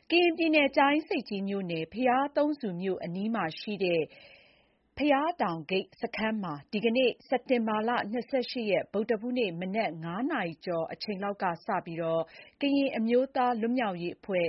ကရင်ပြည်နယ် ကြာအင်းဆိပ်ကြီးမြို့နယ် ဘုရားသုံးဆူမြို့အနီးမှာရှိတဲ့ ဘုရားတောင်ဂိတ်စခန်းမှာ ဒီကနေ့ စက်တင်ဘာလ ၂၈ ရက် ဗုဒ္ဓဟူးနေ့ မနက် ၅ နာရီကျော်အချိန်လောက်ကစပြီး ကရင်အမျိုးသားလွတ်မြောက်ရေးအဖွဲ့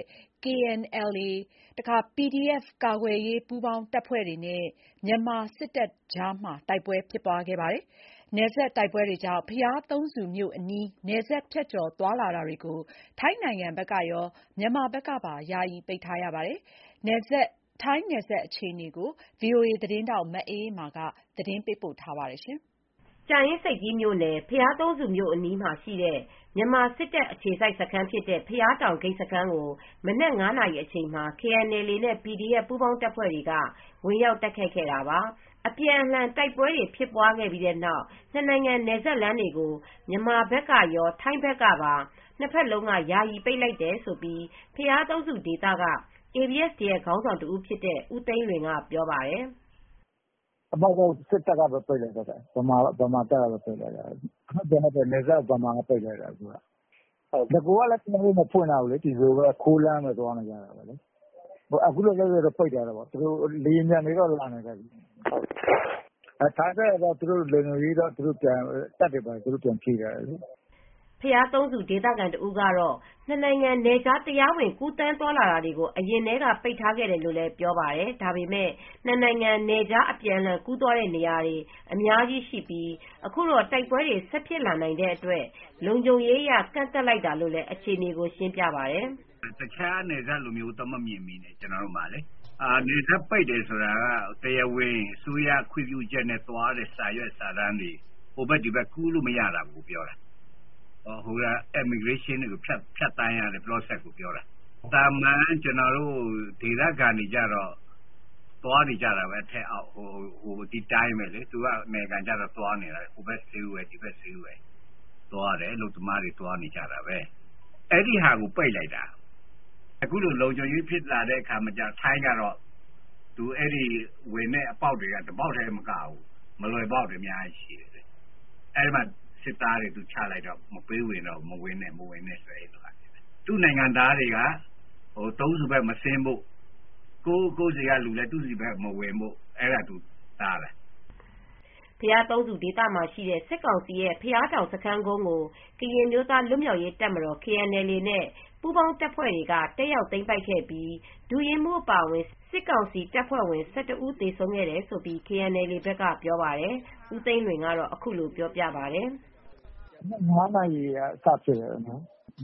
KNLA ၊ PDF ကာကွယ်ရေးပူးပေါင်းတပ်ဖွဲ့တွေနဲ့ မြန်မာစစ်တပ်ကြားမှာ တိုက်ပွဲဖြစ်ပွားခဲ့ပါတယ်။ နယ်စပ်တိုက်ပွဲတွေကြောင့် ဘုရားသုံးဆူမြို့အနီး နယ်စပ်ဖြတ်ကျော်သွားလာတာတွေကို ထိုင်းနိုင်ငံဘက်ကရော မြန်မာဘက်ကပါ ယာယီပိတ်ထားရပါတယ်။ ထိုင်းနယ်စပ်အခြေအနေကို ဗွီအိုအေသတင်းထောက် မအေးအေးမာက သတင်းပေးပို့ထားပါတယ်။ကြာအင်းဆိပ်ကြီးမြို့နယ် ဘုရားသုံးဆူမြို့အနီးမှာရှိတဲ့ မြန်မာစစ်တပ်အခြေစိုက်စခန်းဖြစ်တဲ့ ဘုရားတောင်ဂိတ်စခန်းကို မနက် ၅ နာရီအချိန်မှာ KNLA နဲ့ PDF ပူးပေါင်းတပ်ဖွဲ့တွေက ဝင်ရောက်တိုက်ခိုက်ခဲ့တာပါ။ အပြန်အလှန်တိုက်ပွဲတွေဖြစ်ပွားခဲ့ပြီးတဲ့နောက် နှစ်နိုင်ငံနယ်စပ်လမ်းတွေကို မြန်မာဘက်ကရော ထိုင်းဘက်ကပါ နှစ်ဘက်လုံးက ယာယီပိတ်လိုက်တယ်လို့ ဘုရားသုံးဆူဒေသက ABSDF ခေါင်းဆောင်တဦးဖြစ်တဲ့ ဦးသိန်းလွင်ကပြောပါတယ်။ "စစ်တပ်ကပဲ ပိတ်လိုက်တာ ဗမာတပ်ကပဲ ပိတ်လိုက်တာ။ နယ်စပ်ကို ဗမာက ပိတ်လိုက်တာ။ နဂိုကလည်း ကျနော်တို့ မဖွင့်ထားဘူးလေ။ ခိုးလမ်းကနေ သွားနေကြတာပဲလေ။ အခုလောလောဆယ်တော့ ပိတ်ထားတာပေါ့။ လေယာဉ်ပျံတွေတော့ လာနေတယ်။ ထိုင်းဘက်ကတော့ သူတို့လုံခြုံရေးတော့ တပ်တွေပြန်ဖြည့်ထားတယ်လေ။ " ဘုရားသုံးဆူဒေသခံတဦးကတော့ နှစ်နိုင်ငံနယ်ခြားတရားဝင်ကူးသန်းသွားလာတာတွေကို အရင်ထဲက ပိတ်ထားခဲ့တယ်လို့ပြောပါတယ်။ ဒါပေမဲ့ နှစ်နိုင်ငံနယ်ခြားအပြန်အလှန်ကူးသွားတဲ့နေရာတွေ အများကြီးရှိပြီး အခုတော့ တိုက်ပွဲတွေဆက်ဖြစ်လာနိုင်တဲ့အတွက် လုံခြုံရေးအရ ကန့်သတ်လိုက်တာလို့ အခြေအနေကိုရှင်းပြပါတယ်။ "တခြားနယ်စပ်လိုမျိုးတော့မမြင်မိနဲ့ ကျနော်တို့မှာလေ။ နယ်စပ်ပိတ်တယ်ဆိုတာက တရားဝင်အစိုးရခွင့်ပြုချက်နဲ့သွားတဲ့စာရွက်စာတမ်းတွေ ဟိုဘက်ဒီဘက်ကူးလို့မရတာကိုပြောတာ။ Immigration တွေကို ဖြတ်သန်းရတဲ့ process ကိုပြောတာ။ သာမန်ကျနော်တို့ဒေသခံတွေကတော့ သွားနေကြတာပဲ အထက်အောက်ဒီတိုင်းပဲလေ။ သူတို့ကနယ်ခံကျတော့သွားနေတာပဲ။ ဟိုဘက်ဈေးဝယ် ဒီဘက်ဈေးဝယ်သွားတယ်။ အလုပ်သမားတွေသွားနေကြတာပဲ။ အဲဒီဟာကိုပိတ်လိုက်တာ။ အခုလိုလုံခြုံရေးဖြစ်လာတဲ့အခါကျတော့ ထိုင်းကတော့ဝင်တဲ့အပေါက်တွေက တပေါက်တည်းမကဘူး။ မလွယ်ပေါက်တွေအများကြီးရှိတယ်။ အဲဒီမှာစစ်သားတွေချလိုက်တော့ မပေးဝင်တော့ဘူး။ မဝင်နဲ့ဆိုပြီး။ သူ့နိုင်ငံသားတွေက သုံးဆူဘက်မဆင်းဖို့ ကိုယ့်ဆီကလူလည်း သူ့ဆီဘက်မဝင်ဖို့ အဲဒါသူတားတာ။ " ဘုရားသုံးဆူဒေသမှာရှိတဲ့ စစ်ကောင်စီရဲ့ ဘုရားတောင်စခန်းကုန်းကို ကရင်အမျိုးသားလွတ်မြောက်ရေးတပ်မတော် KNLA နဲ့ ပူးပေါင်းတပ်ဖွဲ့တွေက တက်ရောက်သိမ်းပိုက်ခဲ့ပြီး ဒုရင်းမှူးအပါအဝင် စစ်ကောင်စီတပ်ဖွဲ့ဝင် ၁၁ ဦးသေဆုံးခဲ့တယ်လို့ KNLA ဘက်ကပြောပါတယ်။ ဦးသိန်းလွင်ကတော့ အခုလိုပြောပြပါတယ်။ "မနက် ၅ နာရီက စဖြစ်တယ်။ မိ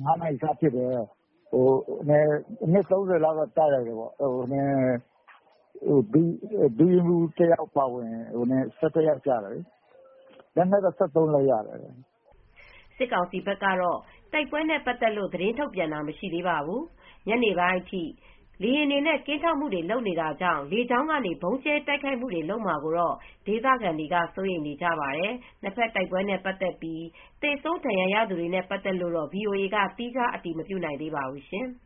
နစ် ၃၀ လောက်တော့တိုက်လိုက်တယ်။ ဒုရင်းမှူးတယောက်အပါအဝင် ၁၁ ယောက်ကျတယ်။ လက်နက်တော့ ၁၃ လက်ရတယ် " စစ်ကောင်စီဘက်ကတော့ တိုက်ပွဲနဲ့ပတ်သက်လို့ သတင်းထုတ်ပြန်တာမရှိသေးပါဘူး။ ညနေပိုင်းအထိ လေယာဉ်တွေနဲ့ ကင်းထောက်နေတာကြောင့် လေကြောင်းကနေ ဗုံးကြဲတိုက်ခိုက်မှာကိုတော့ ဒေသခံတွေက စိုးရိမ်နေကြပါတယ်။ နှစ်ဘက်တိုက်ပွဲနဲ့ပတ်သက်ပြီး သေဆုံးဒဏ်ရာရသူတွေနဲ့ပတ်သက်လို့တော့ VOA က သီးခြားအတည်မပြုနိုင်သေးပါဘူးရှင်။